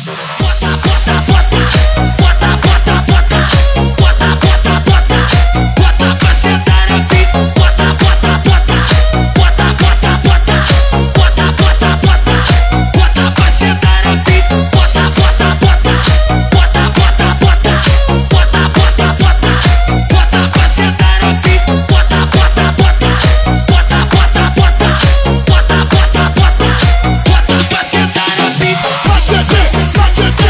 Watch it,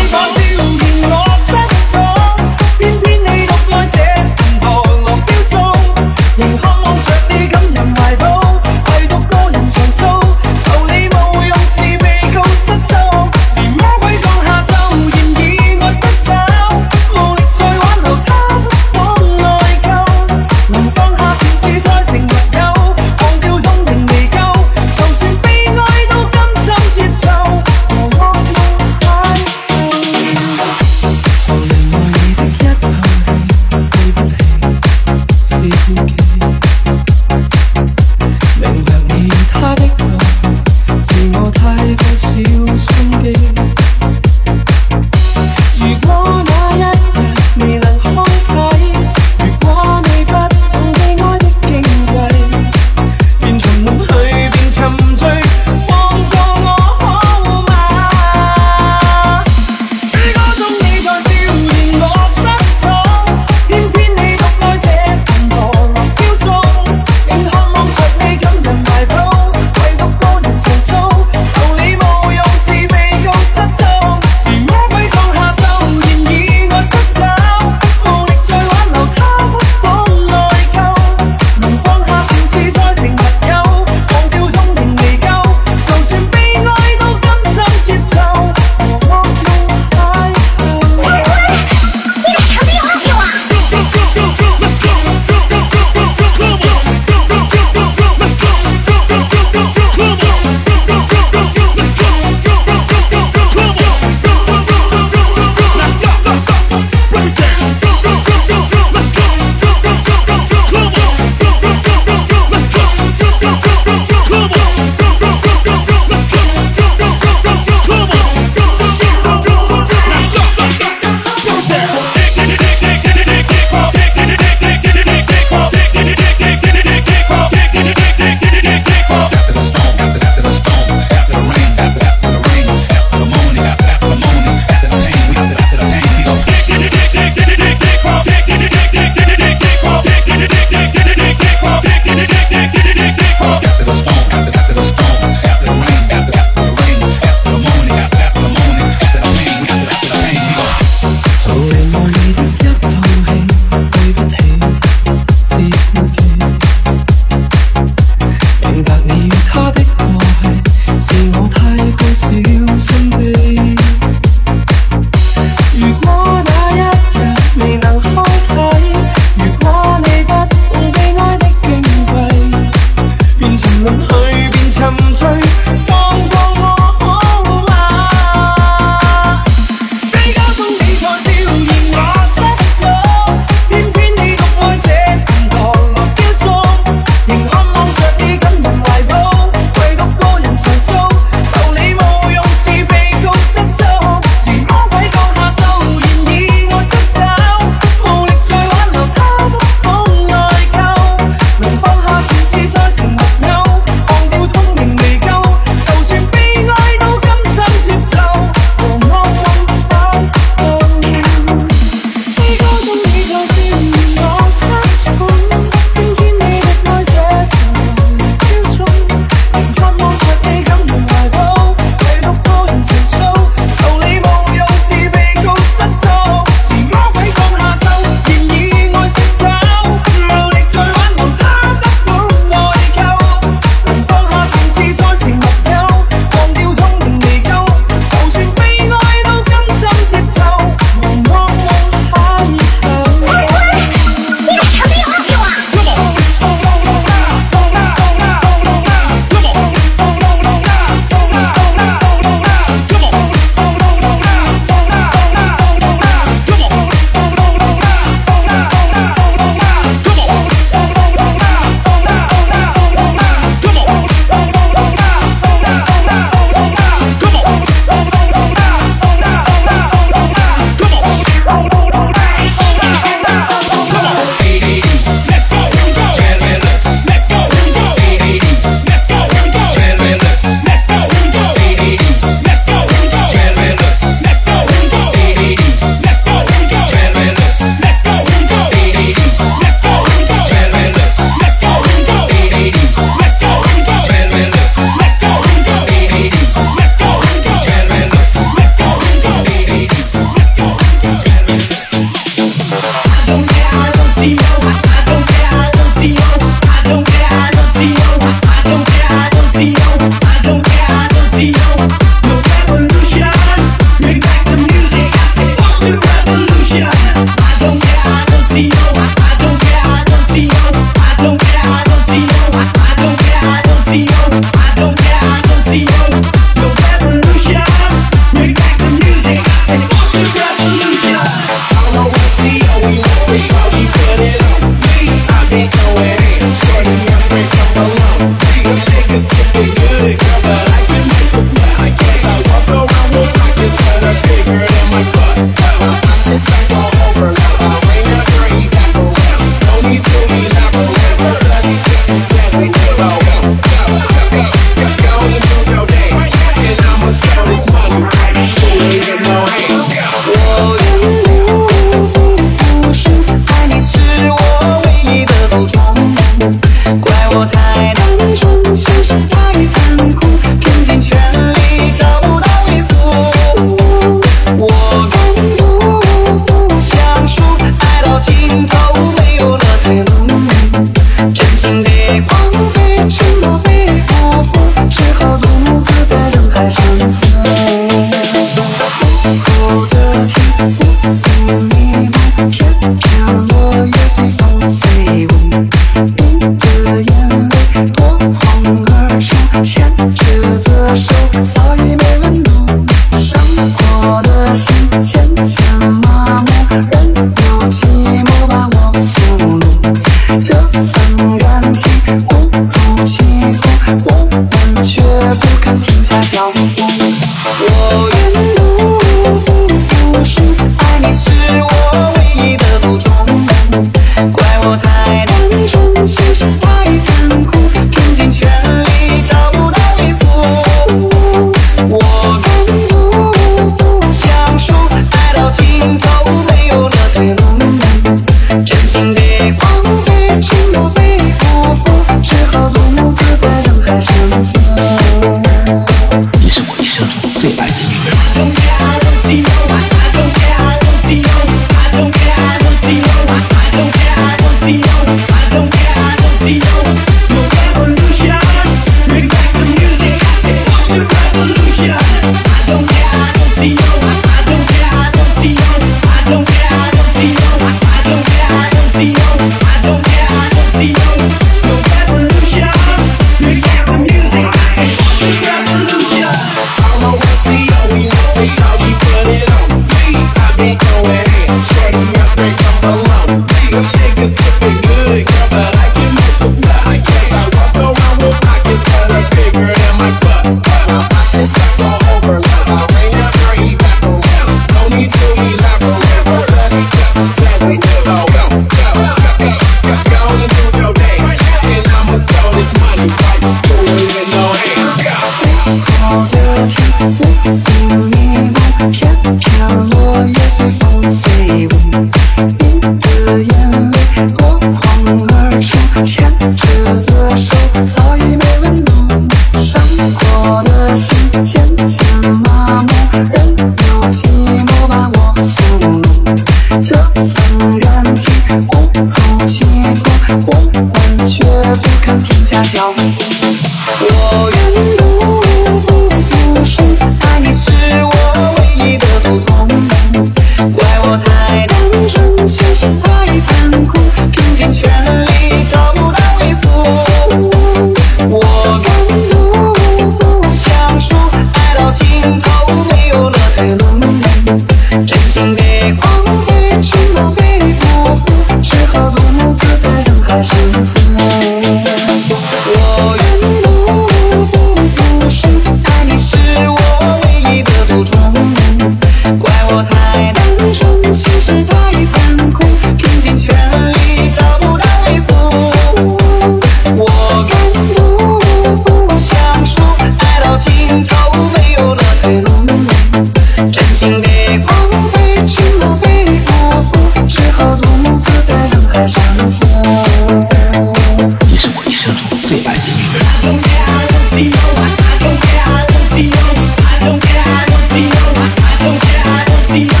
See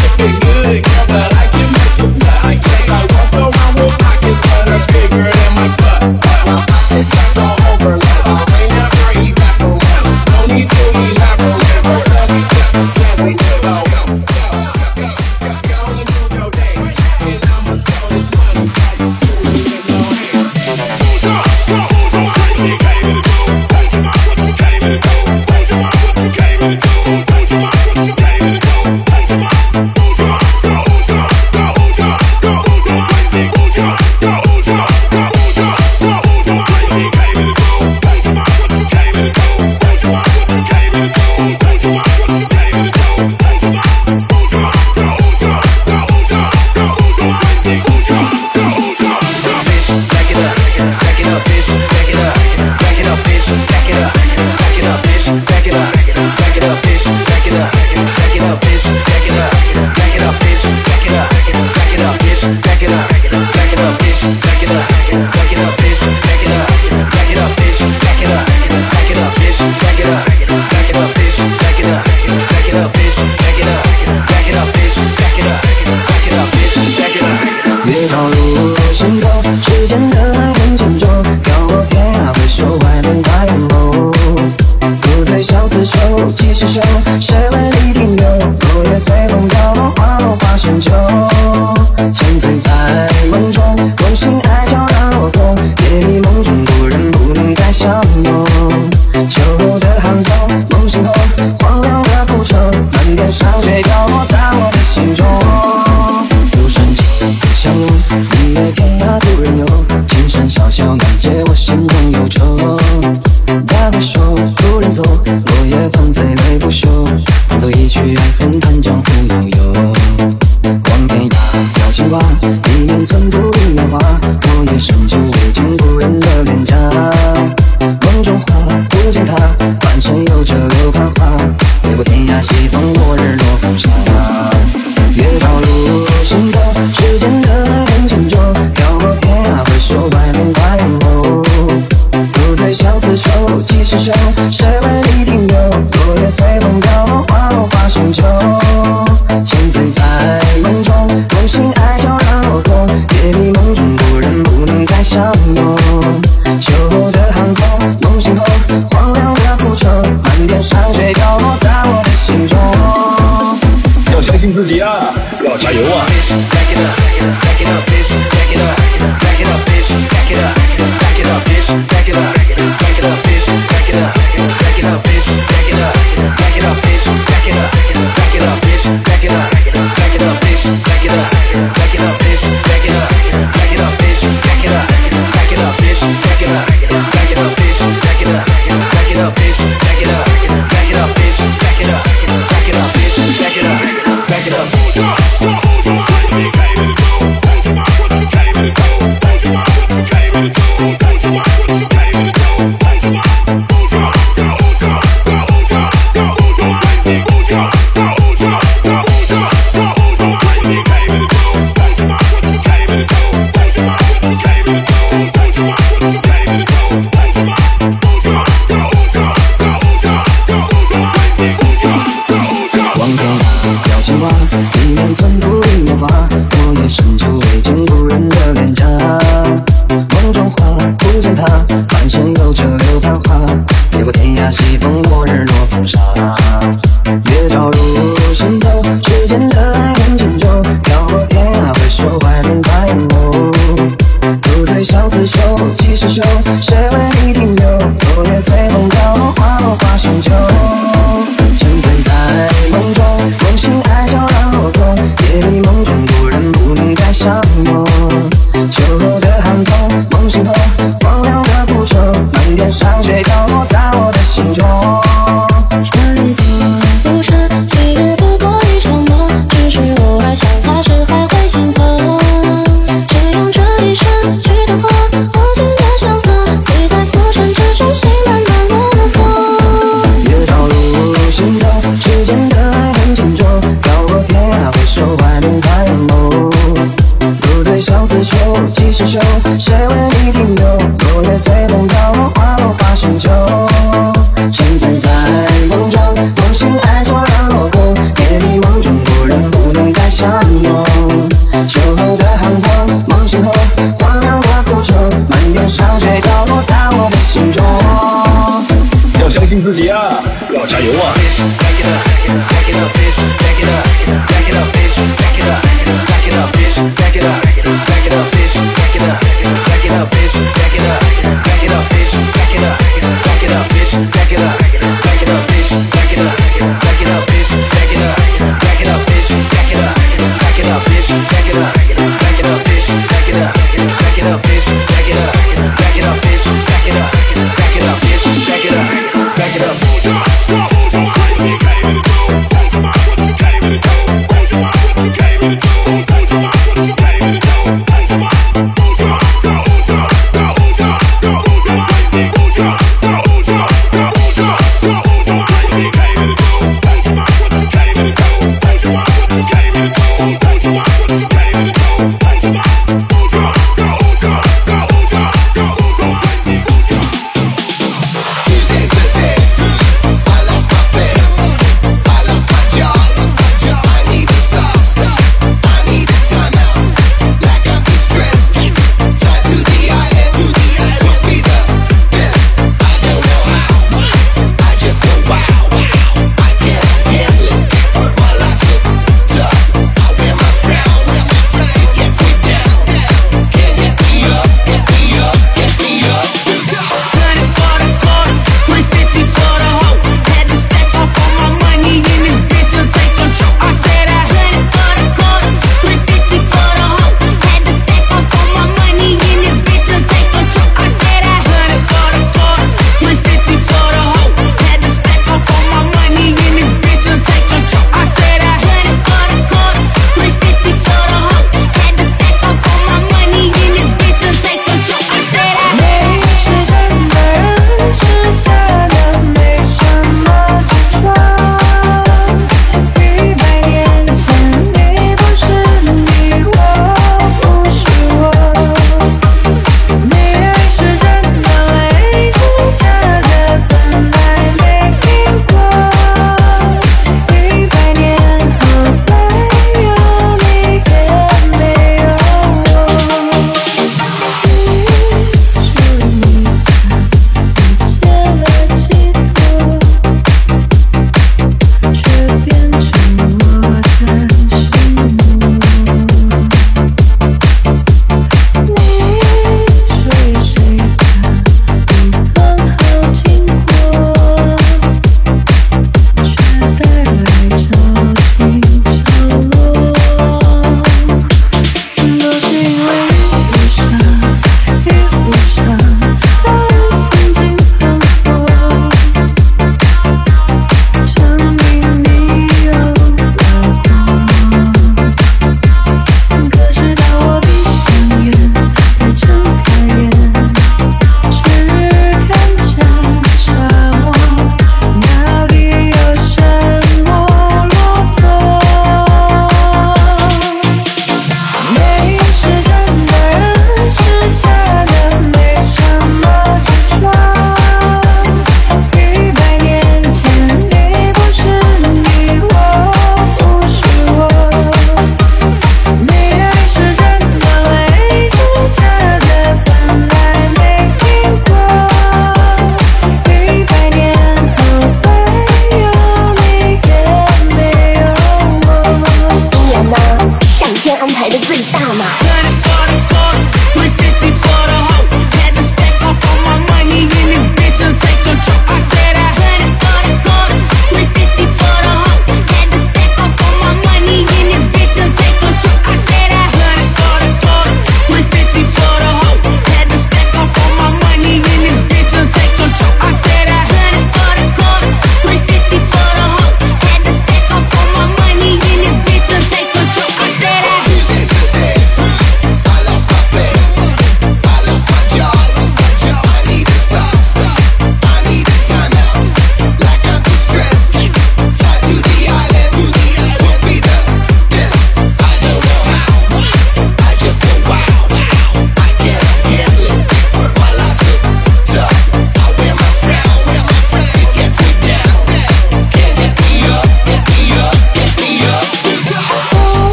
sipping good, girl, but I can make it nut. Cause I walk around with pockets that are bigger than my butt. My pockets stacked all over like I ain't never evaporate. No need to elaborate, most of these guys are sad we do. Go and do your dance, and I'ma throw this money while you do it in your hands. Hold your what you came in to do. Hold your what you came in to do. Hold your what you came in to do. Hold your what you came in to do. Hold your 越照入心头，时间的海很沉重，漂泊天涯回首，外面太阳红。不醉相思愁，几时休？谁为你停留？落叶随风飘落，花落花深秋。沉醉在梦中，梦醒爱悄然落空，夜里梦中故人不能再相拥。秋后的寒风，梦醒后，荒凉的古城，漫天霜雪飘落在我的心中。不深情不相拥，明月天涯独人游，青山小小难解我心中忧愁。再回首，故人走，落叶纷飞泪不休，弹奏一曲爱恨叹江湖悠悠。望天涯飘青花，一念寸土一年华，落叶深秋未见故人的脸颊。梦中花，不见他，半生有着流繁华，越过天涯西风，落日落风沙。月照入心头，时间的海很沉重，漂泊天涯回首，外面太阳红。不醉相思愁，几时休？谁为你停留？落叶随风飘落，花落花深秋。沉醉在梦中，梦醒爱悄然落空，夜里梦中故人不能再相拥。秋后的寒风，梦醒后，荒凉的古城，漫天霜雪飘落在我的心中。 要相信自己啊，要加油啊！ 一念寸土一年华，落叶深秋未见故人的脸颊。梦中花，不见他，半生有着流繁华，越过天涯西风，落日落风沙。月照入心头，时间的海很沉重，漂泊天涯回首，外面太阳红。不醉相思愁，几时休？谁为你停留？落叶随风飘落，花落花深秋。沉醉在梦中，梦醒爱悄然落空，夜里梦中故人不能再相拥。秋后的寒风，梦醒后，荒凉的古城，漫天霜雪飘落在我的心中。 这里做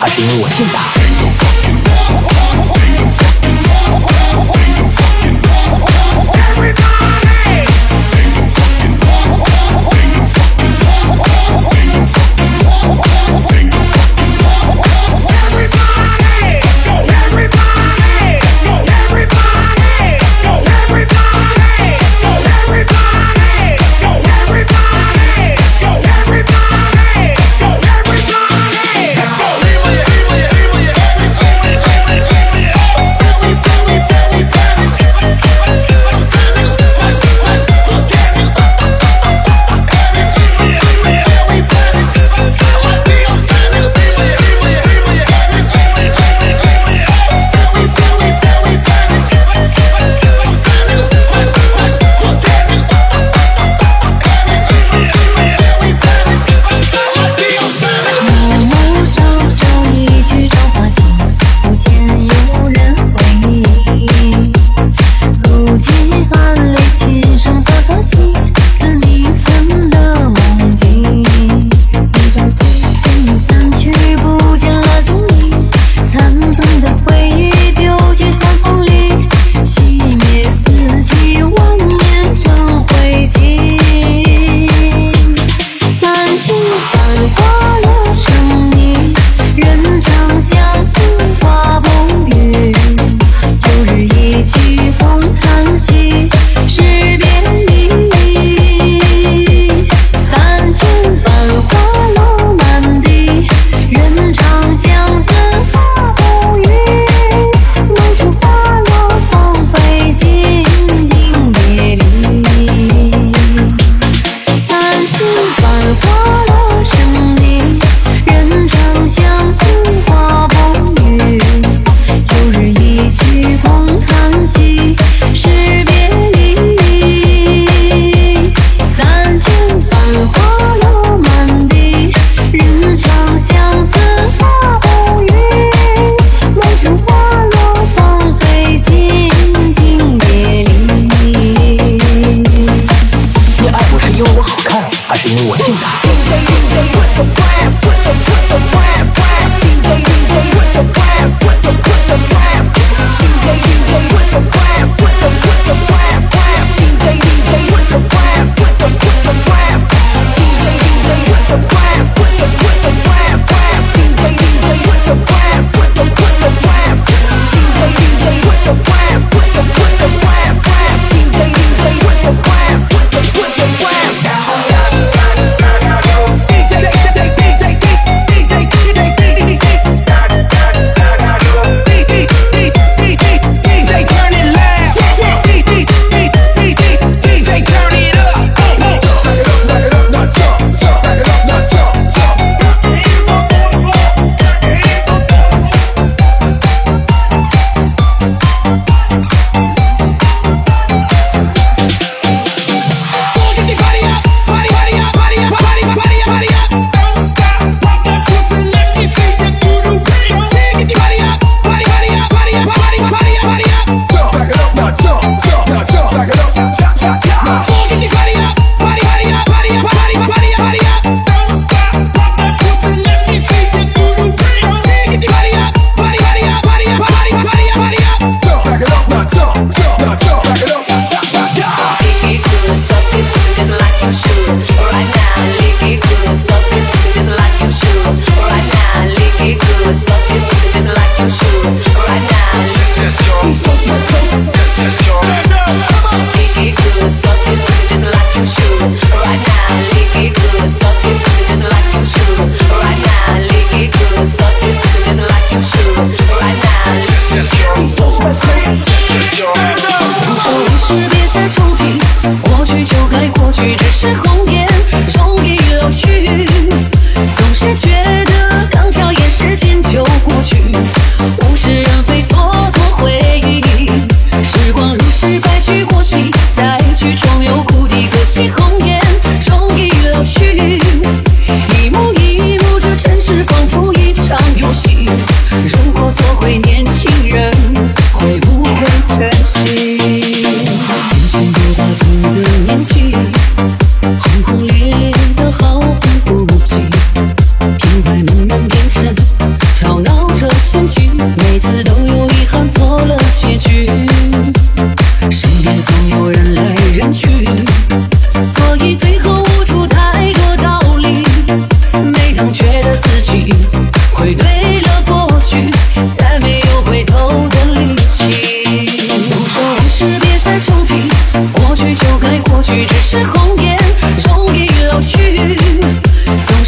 还是因为我姓大？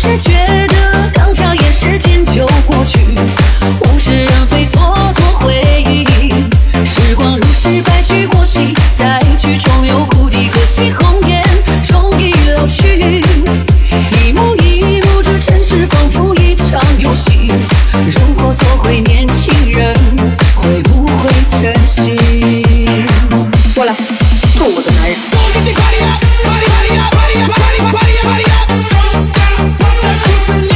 是觉得刚眨眼时间就过去，物是人非蹉跎回忆，时光如是白驹过隙，在曲中有故地，可惜红颜终已老去。一幕一幕，这尘世仿佛一场游戏，如果做回年轻人，会不会珍惜？过来，做我的男人。 Don't stop, pump that pussy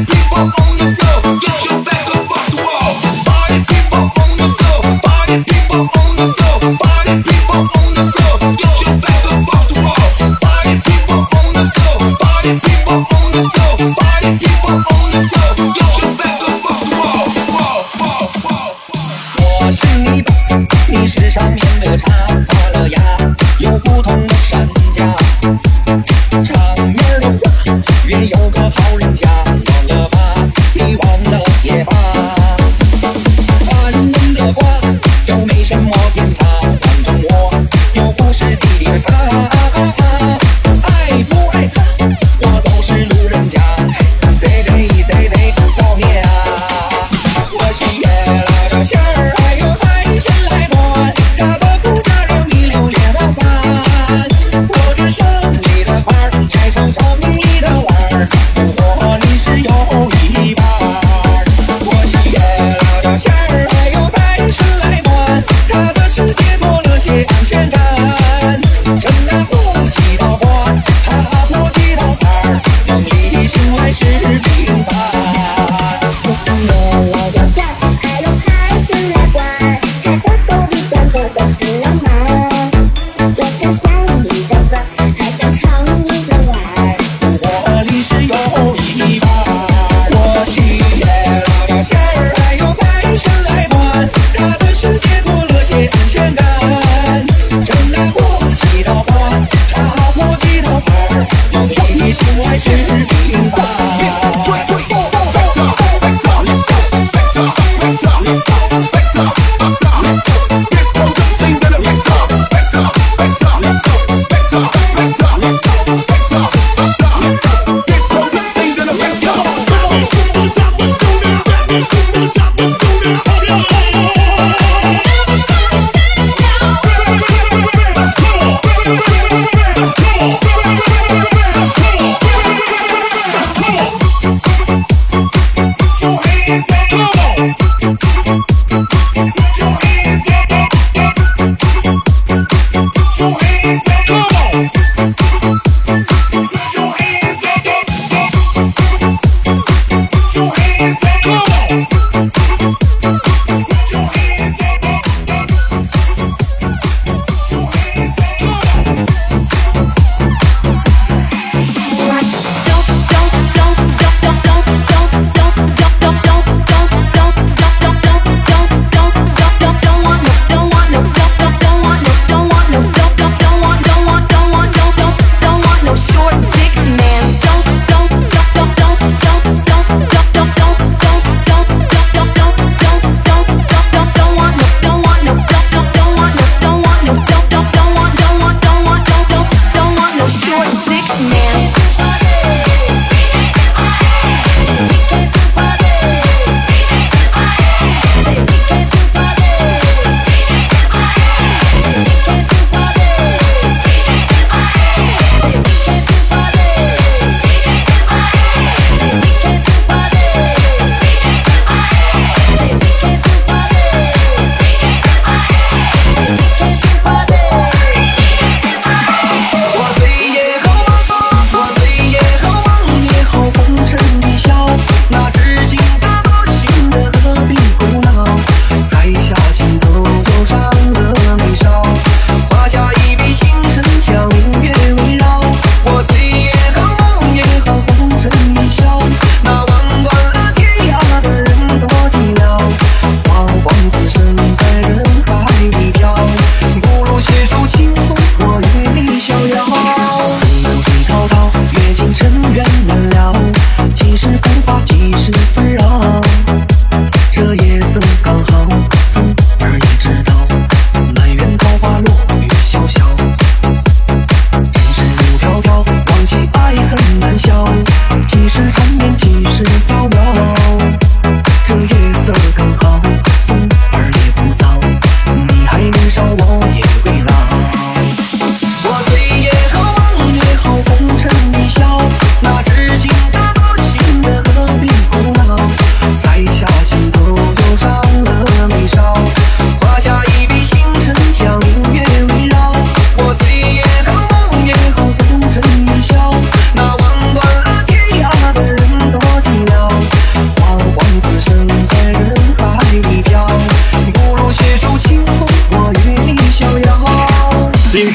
我是你爸，你是上面的茶，发了芽，有不同的身价。场面的话，愿有个好人家，忘了吧，你忘了也罢。凡人的话，又没什么偏差，反正我又不是地里的茶。爱不爱他，我都是路人甲。对，早年。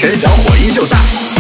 神小伙依旧在。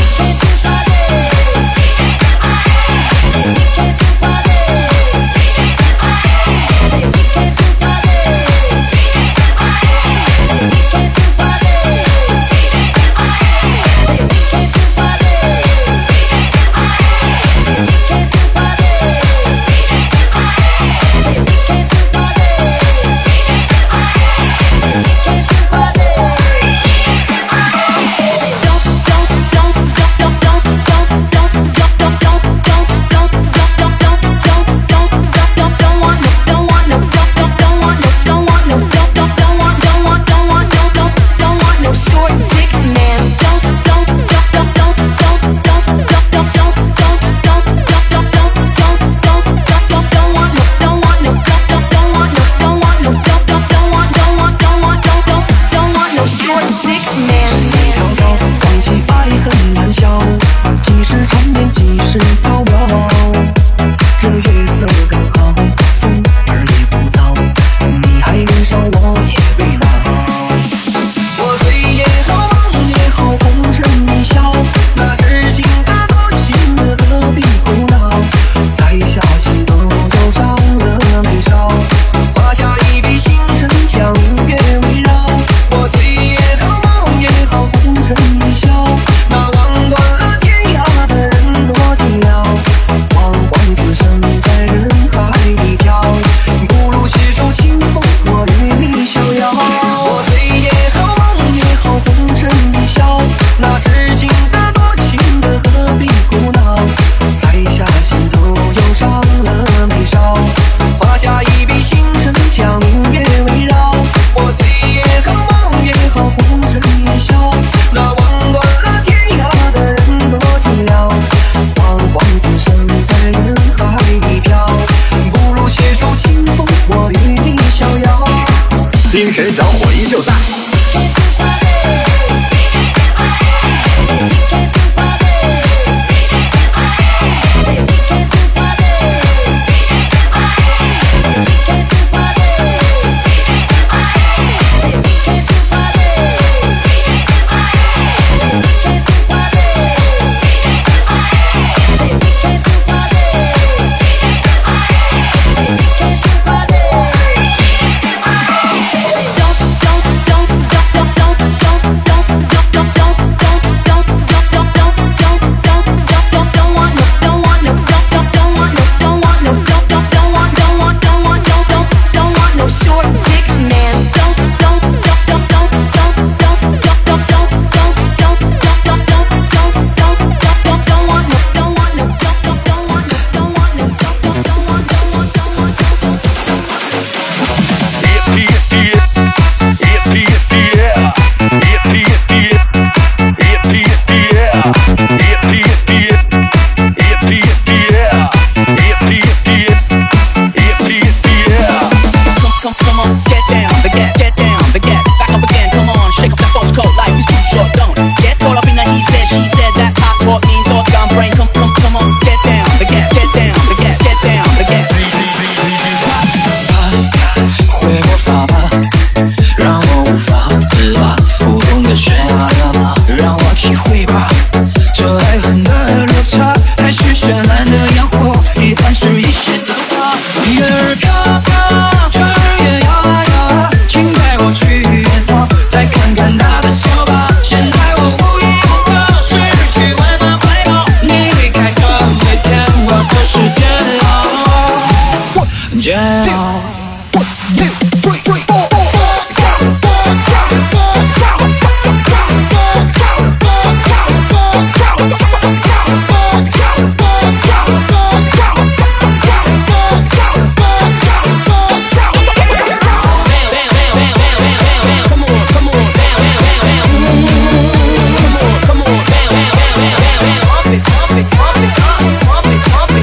精神小伙依旧在。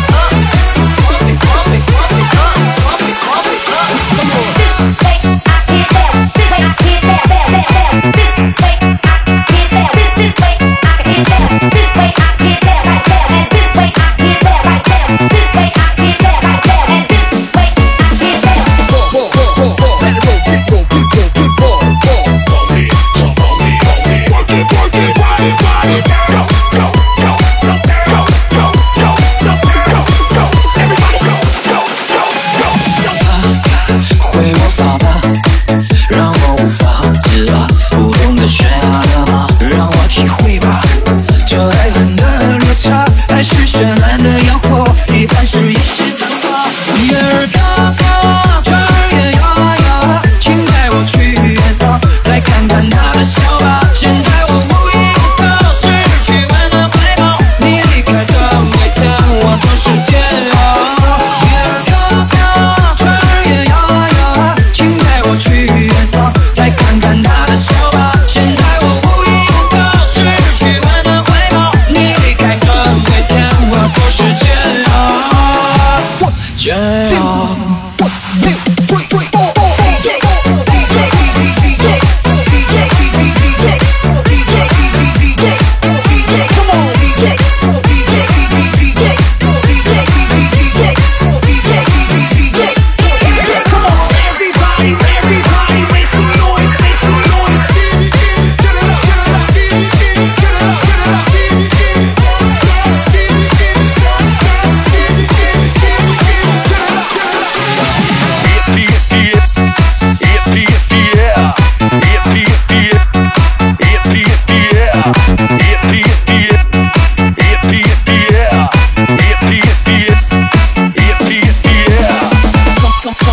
Hey,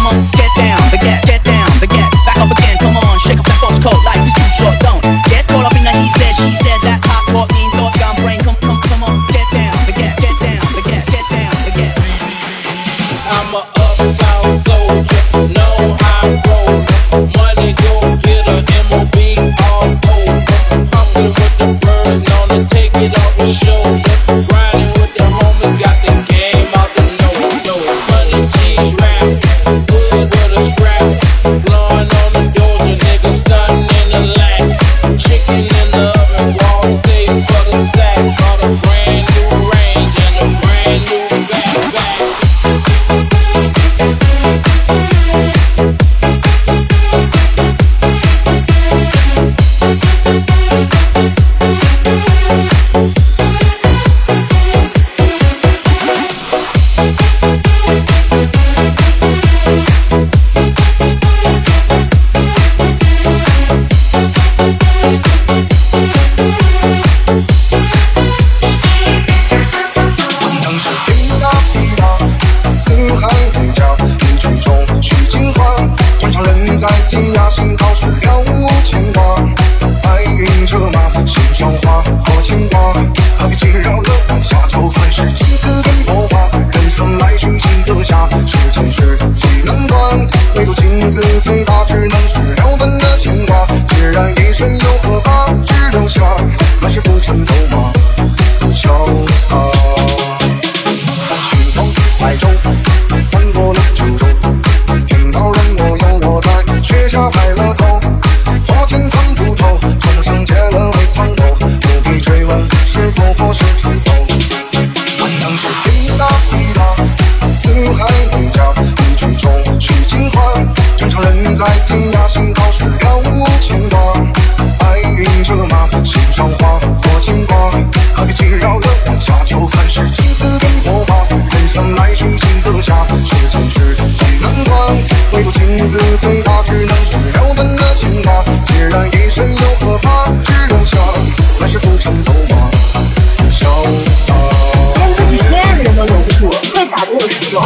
on, get down, get down, back up again, come on, shake up that boss coat, life is too short, don't get caught up in the he said, she said, that hot thought mean thought, gun brain, come on, get down, get down, get. I'm a uptown soldier, know how I roll. Money go get a MOB all over. Hustling with the birds, known to take it off the shoulder. Grinding with the homies, got the game out the nose. 100 G's rap, hood with a strap. Blowing on the doors, a nigga stunting in the lap. Chicken in the oven, wall safe for the stack. Bought a brand new range and a brand new backpack. 最大只能是撩分的牵挂，既然一生又何怕，只留下满是浮尘走马，潇洒。去东海州，翻过了九州，天道任我有我在，雪下开了头，佛前参不透，众生皆了为苍头，不必追问是否或是出头。反正是地大地大，四海为家，一曲中取经欢。正常人在惊讶，心头是了无牵挂。白云策马，心上花，佛牵挂。何必惊扰了晚霞？就算是青丝变魔法，人生来去尽得下。世间事最难关，唯独情字最大，只能是了分的牵挂。既然一生又何怕？只留下满是浮尘走马，潇洒。 连自己最爱的人都留不住，会咋的有时候？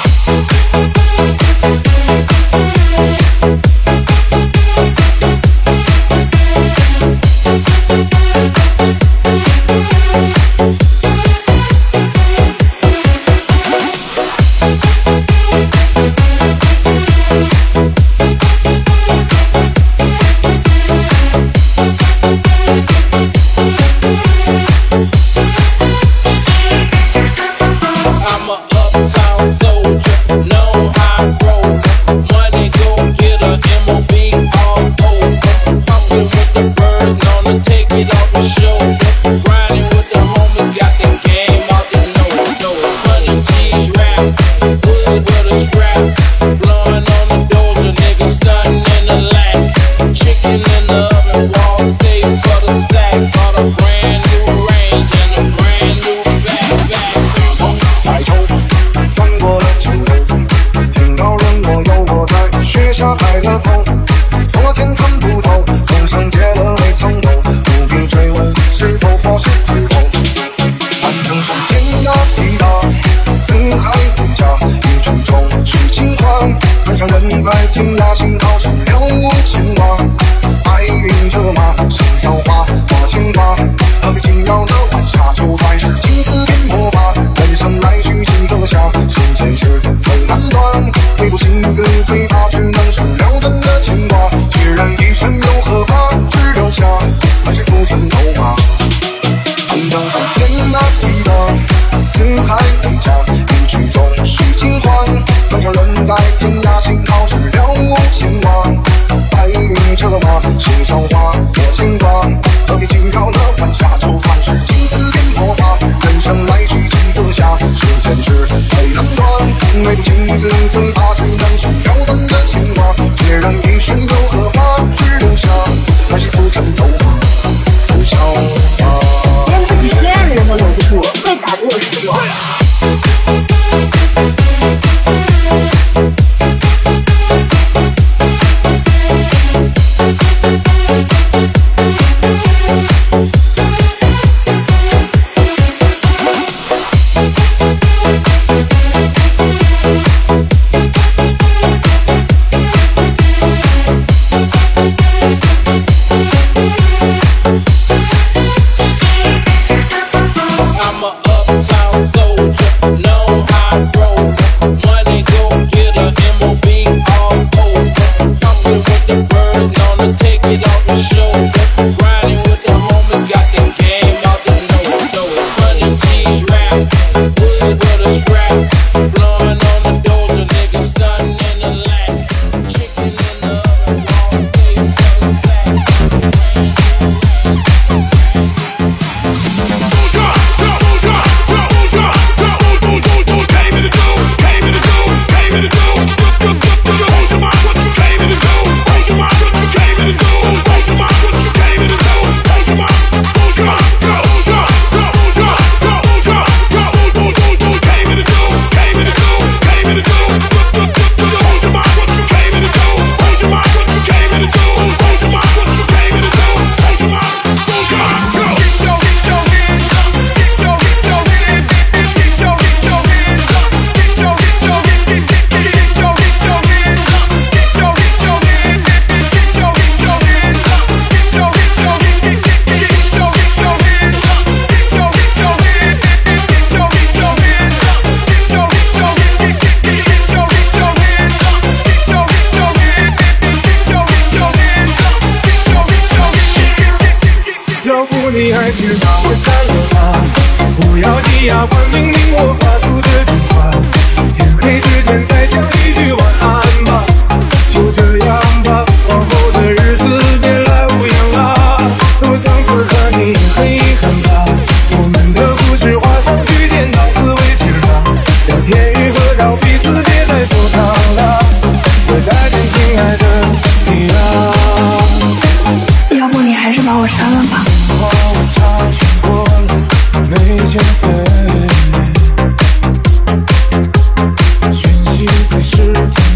在惊讶，心头是了无牵挂。白云策马，心上花，花牵挂。何必惊扰的晚霞？就算是青丝变魔法，人生来去尽得下。世间事最难断，唯独情字最大，只能是了分的牵挂。既然一生又何怕？只留下满是浮尘走马。反正是天大地大，四海为家，一曲中须尽欢。人生人在天涯，心头是了无牵挂。白云策马，心上花，我牵挂。何必惊扰了晚霞？就算是青丝变魔法，人生来去尽得下。世间事最难断，唯独情字最大，只能是了分的牵挂。既然一生又何怕？只留下满是浮尘走马，潇洒。 连自己最爱的人都留不住，会咋的有时候？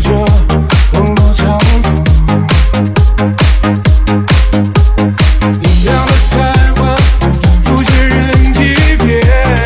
这公路长途，一样的台湾，我反复确认几遍，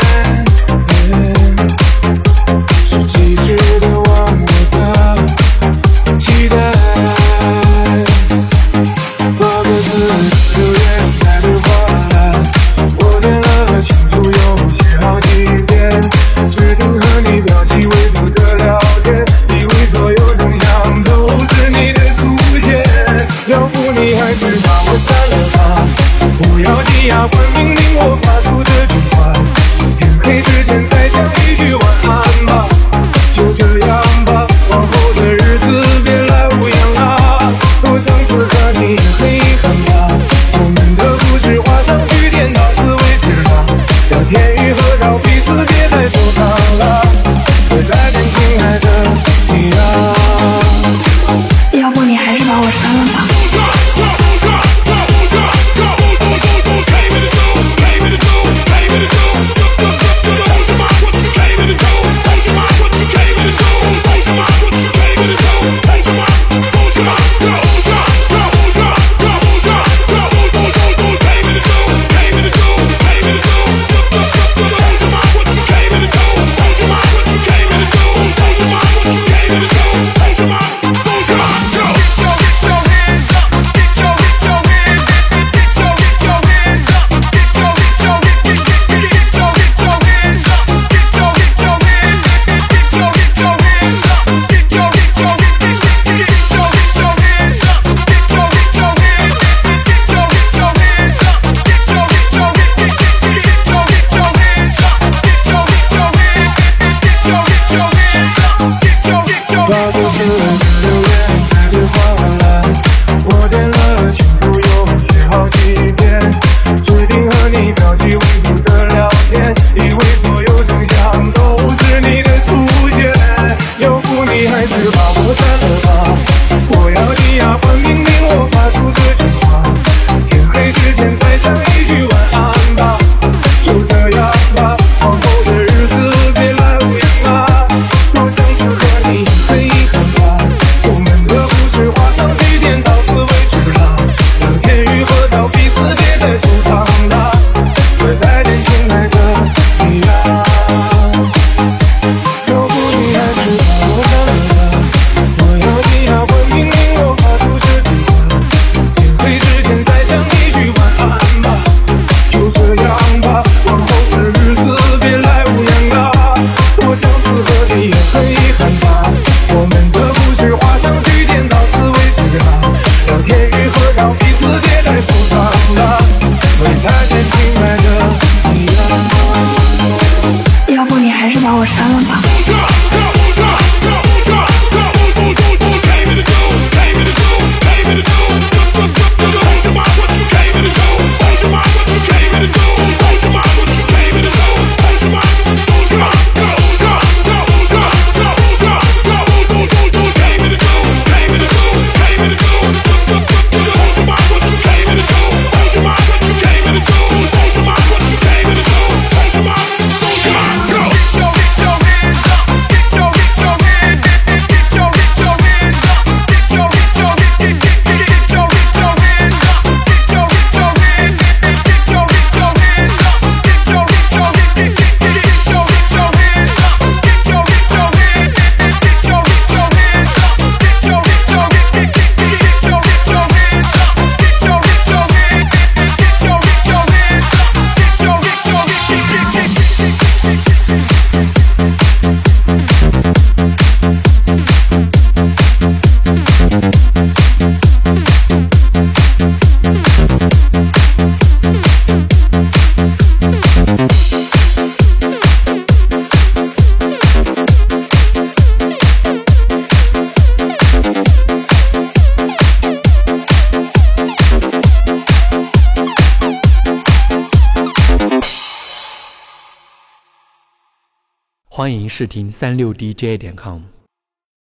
是机智的忘我的期待。8个字留言打电话来，我点了倾诉又写好几遍，决定和你标记微度的聊天，以为所有真相都是你的出现。要不你还是把我删了吧，不要挤压关命令我发出这句话，天黑之前再讲一句晚安吧，就这样吧，往后的日子别来无恙啊，多想次和你很遗憾吧，我们的故事画上句点，到此为止了，聊天与合照彼此别再收藏了，再见亲爱的你啊， 要不你还是把我删了吧。要不你还是把我删了吧。 欢迎试听36DJ.com。